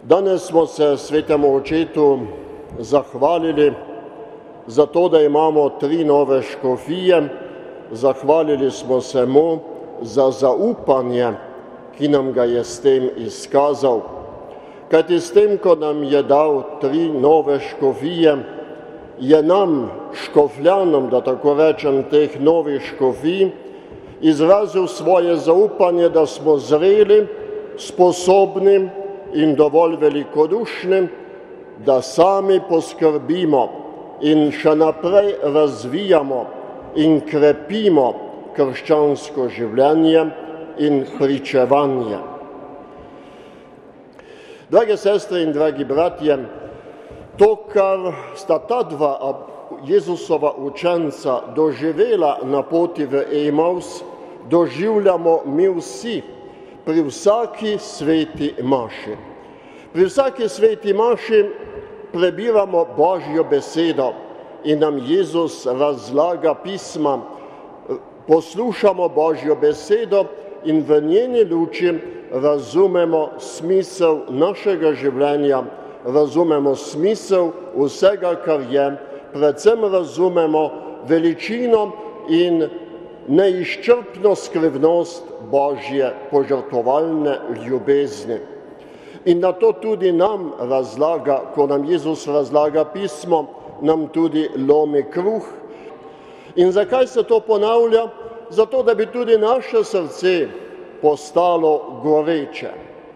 Danes smo se svetemu očetu zahvalili za to, da imamo 3 nove škofije. Zahvalili smo se mu za zaupanje, ki nam ga je s tem izkazal. Kajti s tem, ko nam je dal 3 nove škofije, je nam, škofljanom, da tako rečem, teh novih škofij, izrazil svoje zaupanje, da smo zreli, sposobni in dovolj velikodušni, da sami poskrbimo in še naprej razvijamo in krepimo krščansko življenje in pričevanje. Drage sestre in dragi bratje, to, kar sta ta 2 Jezusova učenca doživela na poti v Emaus, doživljamo mi vsi pri vsaki sveti maši. Pri vsaki sveti maši prebiramo Božjo besedo in nam Jezus razlaga pisma, poslušamo Božjo besedo in v njeni luči razumemo smisel našega življenja, razumemo smisel vsega, kar je, predvsem razumemo veličino in neizčrpno skrivnost Božje požrtvovalne ljubezni. In na to tudi nam razlaga, ko nam Jezus razlaga pismo, nam tudi lomi kruh. In zakaj se to ponavlja? Zato, da bi tudi naše srce postalo goreče.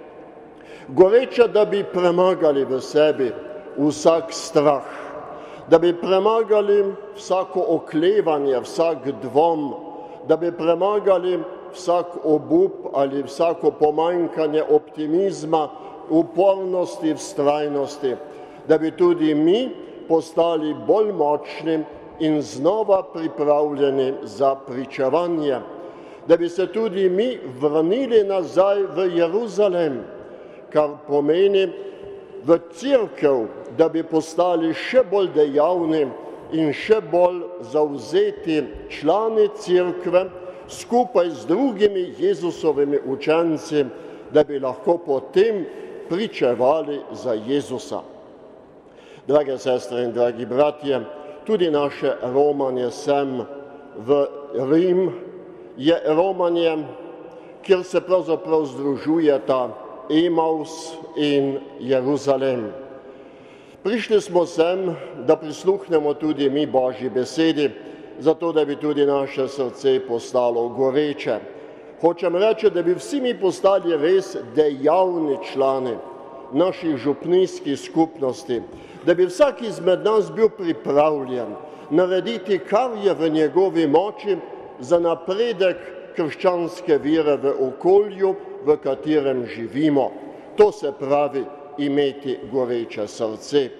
Goreče, da bi premagali v sebi vsak strah, da bi premagali vsako oklevanje, vsak dvom, da bi premagali vsak obup ali vsako pomanjkanje optimizma, upornosti, vztrajnosti, da bi tudi mi postali bolj močni in znova pripravljeni za pričevanje, da bi se tudi mi vrnili nazaj v Jeruzalem, kar pomeni v cerkev, da bi postali še bolj dejavni in še bolj zavzeti člani cerkve skupaj z drugimi Jezusovimi učenci, da bi lahko potem pričevali za Jezusa. Drage sestre in dragi bratje, tudi naše romanje sem v Rim je romanje, kjer se pravzaprav združujeta Emaus in Jeruzalem. Prišli smo sem, da prisluhnemo tudi mi Božji besedi, zato da bi tudi naše srce postalo goreče. Hočem reči, da bi vsi mi postali res dejavni člani naših župnijskih skupnosti, da bi vsak izmed nas bil pripravljen narediti, kar je v njegovi moči za napredek krščanske vere v okolju, v katerem živimo. To se pravi imeti goreče srce.